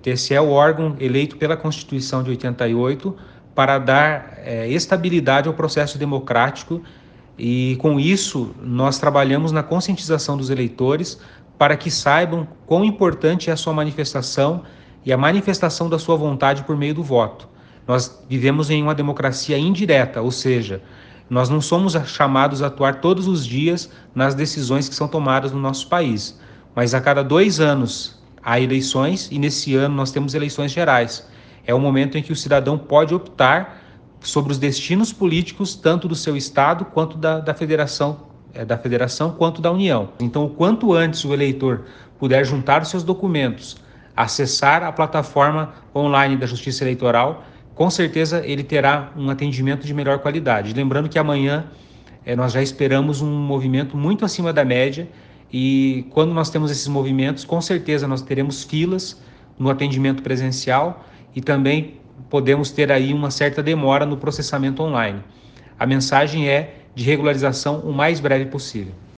TSE é o órgão eleito pela Constituição de 88 para dar estabilidade ao processo democrático e, com isso, nós trabalhamos na conscientização dos eleitores para que saibam quão importante é a sua manifestação e a manifestação da sua vontade por meio do voto. Nós vivemos em uma democracia indireta, ou seja, nós não somos chamados a atuar todos os dias nas decisões que são tomadas no nosso país, mas a cada 2 anos há eleições e nesse ano nós temos eleições gerais. É o momento em que o cidadão pode optar sobre os destinos políticos tanto do seu estado quanto da federação quanto da União. Então, o quanto antes o eleitor puder juntar os seus documentos, acessar a plataforma online da Justiça Eleitoral, com certeza ele terá um atendimento de melhor qualidade. Lembrando que amanhã nós já esperamos um movimento muito acima da média e quando nós temos esses movimentos, com certeza nós teremos filas no atendimento presencial e também podemos ter aí uma certa demora no processamento online. A mensagem é de regularização o mais breve possível.